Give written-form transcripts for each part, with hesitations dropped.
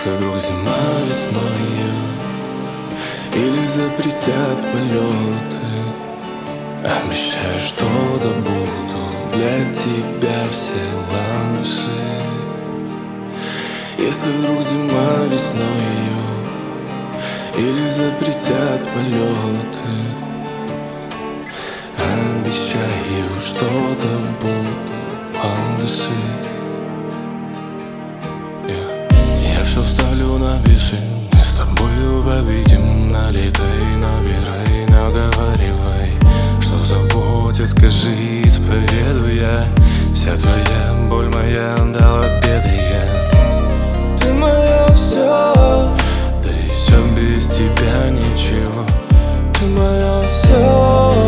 Если вдруг зима весною или запретят полеты, обещаю, что добуду для тебя все ландыши. Если вдруг зима весною или запретят полеты, обещаю, что добуду ландыши. Я все ставлю на весы, мы с тобою победим. Налетай, набирай, наговаривай, что заботит, скажи, исповедуй я. Вся твоя боль моя до обеда я. Ты мое все, да и все без тебя ничего. Ты мое все,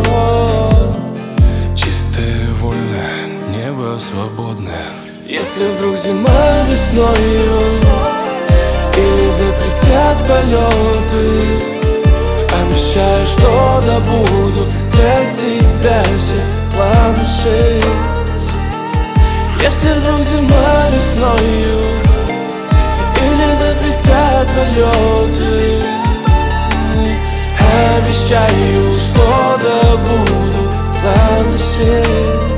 чистое, вольное, небо свободное. Если вдруг зима весною или запретят полеты, обещаю, что добуду для тебя все ландыши. Если вдруг зима весною или запретят полеты, обещаю, что добуду ландыши.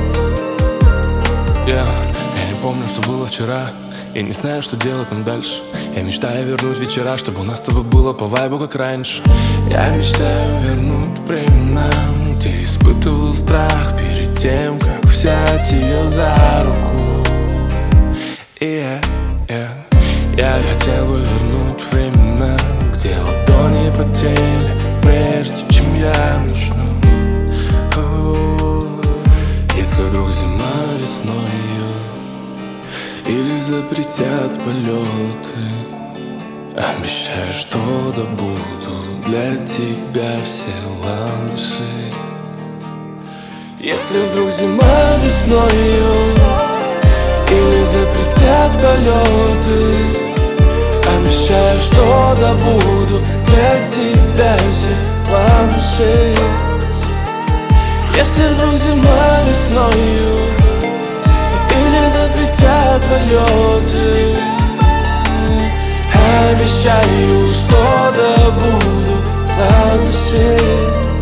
Я не помню, что было вчера, я не знаю, что делать нам дальше. Я мечтаю вернуть вечера, чтобы у нас с тобой было по вайбу, как раньше. Я мечтаю вернуть времена, где испытывал страх перед тем, как взять ее за руку. Я хотел бы вернуть времена, где ладони потели, прежде чем я начну. Если вдруг зима весною или запретят полеты, обещаю, что добуду для тебя все ландыши. Если вдруг зима весною или запретят полеты, обещаю, что добуду для тебя все ландыши. Если вдруг зима весною или запретят полеты, обещаю, что добуду ландыши.